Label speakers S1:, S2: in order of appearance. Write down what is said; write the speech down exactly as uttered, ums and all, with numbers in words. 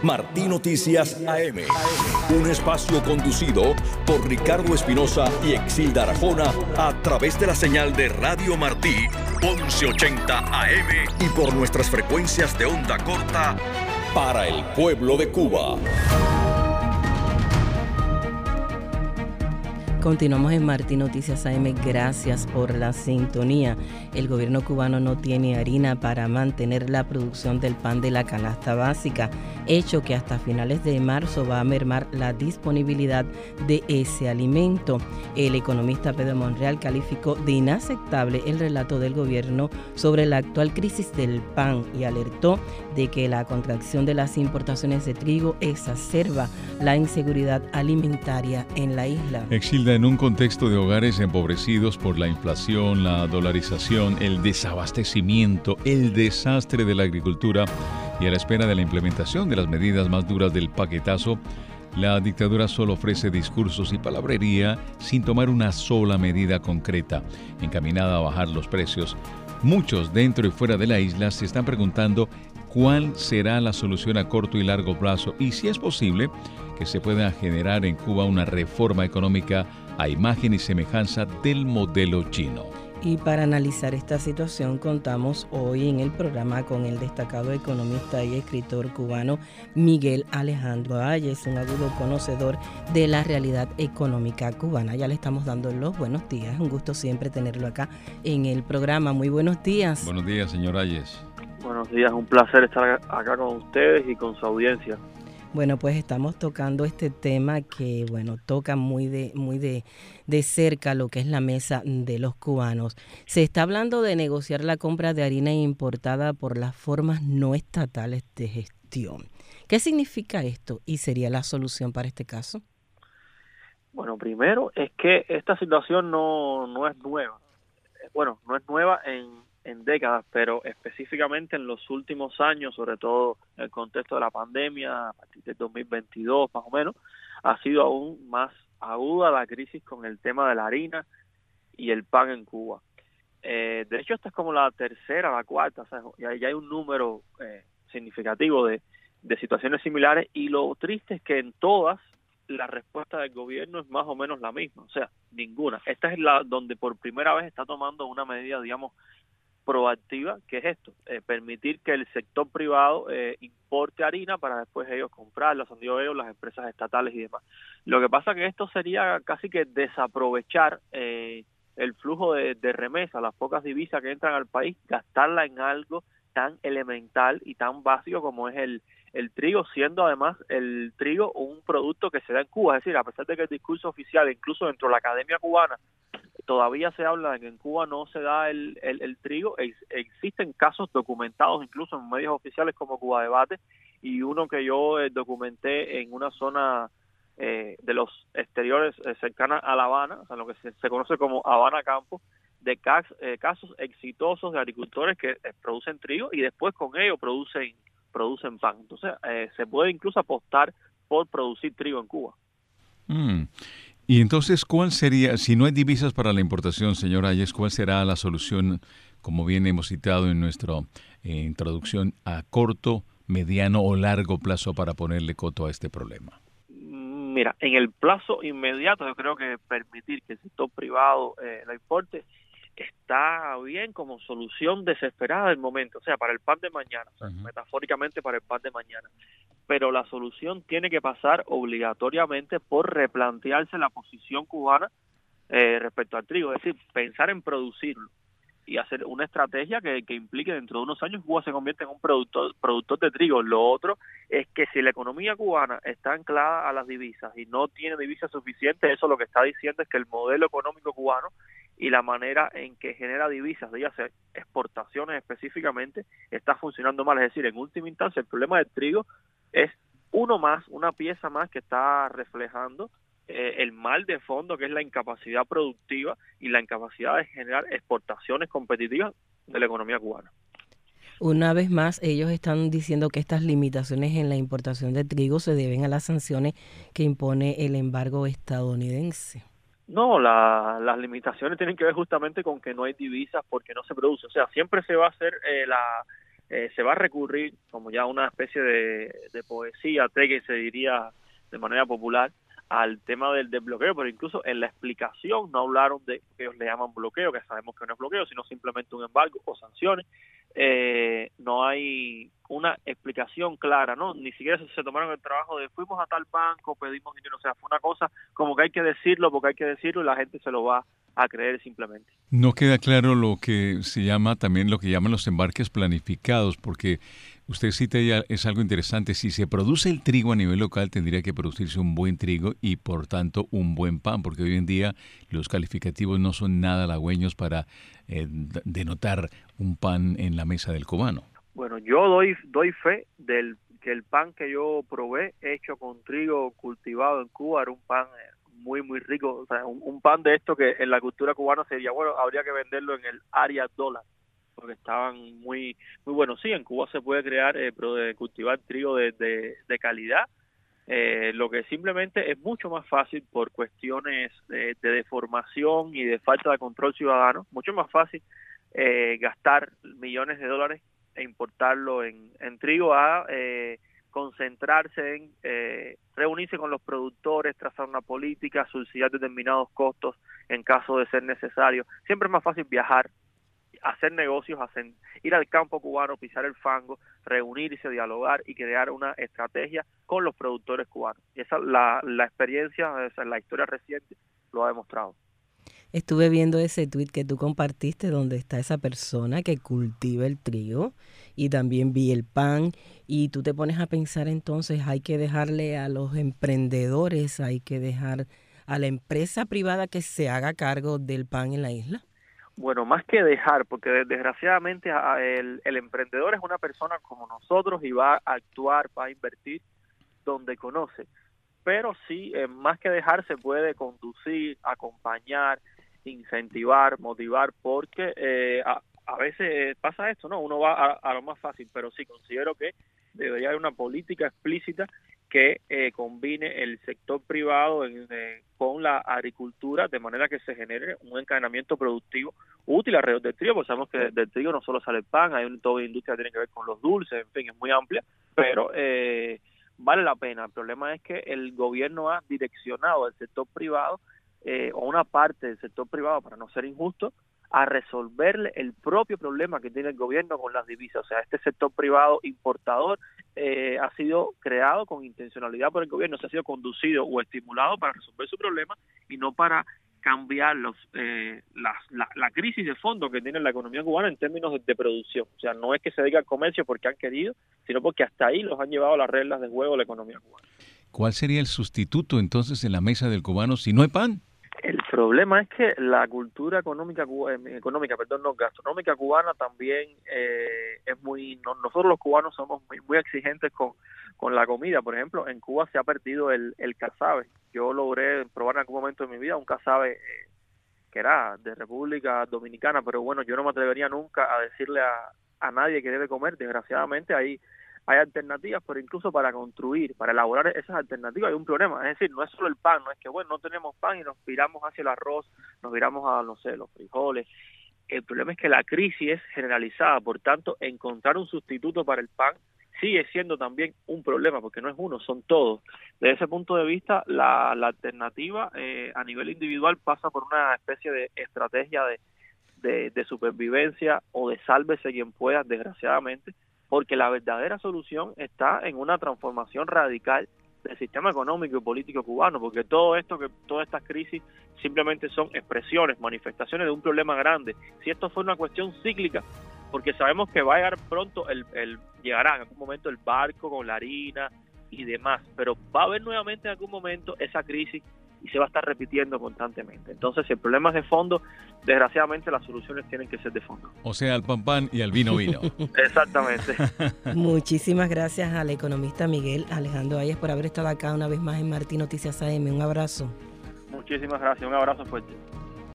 S1: Martí Noticias A M, un espacio conducido por Ricardo Espinosa y Exilda Arjona a través de la señal de Radio Martí once ochenta A M y por nuestras frecuencias de onda corta para el pueblo de Cuba.
S2: Continuamos en Martí Noticias A M. Gracias por la sintonía. El gobierno cubano no tiene harina para mantener la producción del pan de la canasta básica, hecho que hasta finales de marzo va a mermar la disponibilidad de ese alimento. El economista Pedro Monreal calificó de inaceptable el relato del gobierno sobre la actual crisis del pan y alertó de que la contracción de las importaciones de trigo exacerba la inseguridad alimentaria en la isla.
S3: Exilda, en un contexto de hogares empobrecidos por la inflación, la dolarización, el desabastecimiento, el desastre de la agricultura y a la espera de la implementación de las medidas más duras del paquetazo, la dictadura solo ofrece discursos y palabrería sin tomar una sola medida concreta encaminada a bajar los precios. Muchos dentro y fuera de la isla se están preguntando cuál será la solución a corto y largo plazo y si es posible que se pueda generar en Cuba una reforma económica a imagen y semejanza del modelo chino.
S2: Y para analizar esta situación contamos hoy en el programa con el destacado economista y escritor cubano Miguel Alejandro Ayes, un agudo conocedor de la realidad económica cubana. Ya le estamos dando los buenos días, un gusto siempre tenerlo acá en el programa. Muy buenos días.
S3: Buenos días, señor Ayes.
S4: Buenos días, un placer estar acá con ustedes y con su audiencia.
S2: Bueno, pues estamos tocando este tema que, bueno, toca muy de muy de, de cerca lo que es la mesa de los cubanos. Se está hablando de negociar la compra de harina importada por las formas no estatales de gestión. ¿Qué significa esto y sería la solución para este caso?
S4: Bueno, primero es que esta situación no, no es nueva. Bueno, no es nueva en... en décadas, pero específicamente en los últimos años, sobre todo en el contexto de la pandemia, a partir del dos mil veintidós más o menos, ha sido aún más aguda la crisis con el tema de la harina y el pan en Cuba. Eh, de hecho, esta es como la tercera, la cuarta, o sea, ya, ya hay un número eh, significativo de, de situaciones similares, y lo triste es que en todas la respuesta del gobierno es más o menos la misma, o sea, ninguna. Esta es la donde por primera vez está tomando una medida, digamos, proactiva, que es esto, eh, permitir que el sector privado eh, importe harina para después ellos comprarla, son digo ellos, las empresas estatales y demás. Lo que pasa que esto sería casi que desaprovechar eh, el flujo de, de remesas, las pocas divisas que entran al país, gastarla en algo tan elemental y tan básico como es el, el trigo, siendo además el trigo un producto que se da en Cuba. Es decir, a pesar de que el discurso oficial, incluso dentro de la academia cubana, todavía se habla de que en Cuba no se da el, el, el trigo. Ex, existen casos documentados incluso en medios oficiales como Cuba Debate, y uno que yo eh, documenté en una zona eh, de los exteriores eh, cercana a La Habana, o sea, lo que se, se conoce como Habana Campo, de cas, eh, casos exitosos de agricultores que eh, producen trigo y después con ello producen, producen pan. Entonces eh, se puede incluso apostar por producir trigo en Cuba.
S3: Mm. Y entonces, ¿cuál sería, si no hay divisas para la importación, señor Ayes, cuál será la solución, como bien hemos citado en nuestra eh, introducción, a corto, mediano o largo plazo para ponerle coto a este problema?
S4: Mira, en el plazo inmediato yo creo que permitir que el sector privado eh, la importe está bien como solución desesperada del momento, o sea, para el pan de mañana, o sea, uh-huh. metafóricamente para el pan de mañana. Pero la solución tiene que pasar obligatoriamente por replantearse la posición cubana eh, respecto al trigo, es decir, pensar en producirlo y hacer una estrategia que, que implique dentro de unos años Cuba se convierte en un productor, productor de trigo. Lo otro es que si la economía cubana está anclada a las divisas y no tiene divisas suficientes, eso lo que está diciendo es que el modelo económico cubano y la manera en que genera divisas, de ellas exportaciones específicamente, está funcionando mal. Es decir, en última instancia, el problema del trigo es uno más, una pieza más que está reflejando eh, el mal de fondo, que es la incapacidad productiva y la incapacidad de generar exportaciones competitivas de la economía cubana.
S2: Una vez más, ellos están diciendo que estas limitaciones en la importación de trigo se deben a las sanciones que impone el embargo estadounidense.
S4: No, la, las limitaciones tienen que ver justamente con que no hay divisas porque no se produce. O sea, siempre se va a hacer eh, la, eh, se va a recurrir como ya una especie de, de poesía, que se diría de manera popular, al tema del desbloqueo, pero incluso en la explicación no hablaron de que ellos le llaman bloqueo, que sabemos que no es bloqueo, sino simplemente un embargo o sanciones. Eh, no hay una explicación clara, ¿no? Ni siquiera se, se tomaron el trabajo de fuimos a tal banco, pedimos dinero, o sea, fue una cosa como que hay que decirlo porque hay que decirlo y la gente se lo va a creer simplemente.
S3: No queda claro lo que se llama también lo que llaman los embarques planificados, porque usted cita ya, es algo interesante, si se produce el trigo a nivel local tendría que producirse un buen trigo y por tanto un buen pan, porque hoy en día los calificativos no son nada halagüeños para eh, denotar un pan en la mesa del cubano.
S4: Bueno, yo doy doy fe del que el pan que yo probé hecho con trigo cultivado en Cuba era un pan muy muy rico, o sea, un, un pan de esto que en la cultura cubana sería, bueno, habría que venderlo en el área dólar, porque estaban muy muy buenos. Sí, en Cuba se puede crear, eh, pero de cultivar trigo de, de, de calidad, eh, lo que simplemente es mucho más fácil por cuestiones de, de deformación y de falta de control ciudadano, mucho más fácil eh, gastar millones de dólares e importarlo en, en trigo a eh, concentrarse en eh, reunirse con los productores, trazar una política, subsidiar determinados costos en caso de ser necesario. Siempre es más fácil viajar, hacer negocios, hacer, ir al campo cubano, pisar el fango, reunirse, dialogar y crear una estrategia con los productores cubanos. Y esa la, la experiencia, esa, la historia reciente lo ha demostrado.
S2: Estuve viendo ese tuit que tú compartiste donde está esa persona que cultiva el trigo y también vi el pan y tú te pones a pensar entonces hay que dejarle a los emprendedores, hay que dejar a la empresa privada que se haga cargo del pan en la isla.
S4: Bueno, más que dejar, porque desgraciadamente el, el emprendedor es una persona como nosotros y va a actuar, va a invertir donde conoce, pero sí, eh, más que dejar se puede conducir, acompañar, incentivar, motivar, porque eh, a, a veces pasa esto, ¿no? Uno va a, a lo más fácil, pero sí considero que debería haber una política explícita que eh, combine el sector privado en, eh, con la agricultura de manera que se genere un encadenamiento productivo útil alrededor del trigo, porque sabemos que del trigo no solo sale el pan, hay un, toda la industria que tiene que ver con los dulces, en fin, es muy amplia, pero eh, vale la pena. El problema es que el gobierno ha direccionado al sector privado eh, o una parte del sector privado, para no ser injusto, a resolverle el propio problema que tiene el gobierno con las divisas. O sea, este sector privado importador eh, ha sido creado con intencionalidad por el gobierno, se ha sido conducido o estimulado para resolver su problema y no para cambiar los, eh, la, la, la crisis de fondo que tiene la economía cubana en términos de, de producción. O sea, no es que se dedique al comercio porque han querido, sino porque hasta ahí los han llevado las reglas de juego de la economía cubana.
S3: ¿Cuál sería el sustituto entonces en la mesa del cubano si no hay pan?
S4: El problema es que la cultura económica, económica, perdón, no, gastronómica cubana también eh, es muy, no, nosotros los cubanos somos muy, muy exigentes con, con la comida. Por ejemplo, en Cuba se ha perdido el, el casabe. Yo logré probar en algún momento de mi vida un casabe eh, que era de República Dominicana, pero bueno, yo no me atrevería nunca a decirle a, a nadie que debe comer. Desgraciadamente hay hay alternativas, pero incluso para construir, para elaborar esas alternativas hay un problema. Es decir, no es solo el pan, no es que, bueno, no tenemos pan y nos viramos hacia el arroz, nos viramos a, no sé, los frijoles. El problema es que la crisis es generalizada, por tanto, encontrar un sustituto para el pan sigue siendo también un problema, porque no es uno, son todos. Desde ese punto de vista, la, la alternativa eh, a nivel individual pasa por una especie de estrategia de, de, de supervivencia o de sálvese quien pueda, desgraciadamente, porque la verdadera solución está en una transformación radical del sistema económico y político cubano, porque todo esto, que todas estas crisis simplemente son expresiones, manifestaciones de un problema grande. Si esto fue una cuestión cíclica, porque sabemos que va a llegar pronto, el, el llegará en algún momento el barco con la harina y demás, pero va a haber nuevamente en algún momento esa crisis y se va a estar repitiendo constantemente. Entonces, si el problema es de fondo, desgraciadamente las soluciones tienen que ser de fondo.
S3: O sea, al pan pan y al vino vino.
S4: Exactamente.
S2: Muchísimas gracias al economista Miguel Alejandro Ayes por haber estado acá una vez más en Martí Noticias A M. Un abrazo.
S4: Muchísimas gracias, un abrazo fuerte.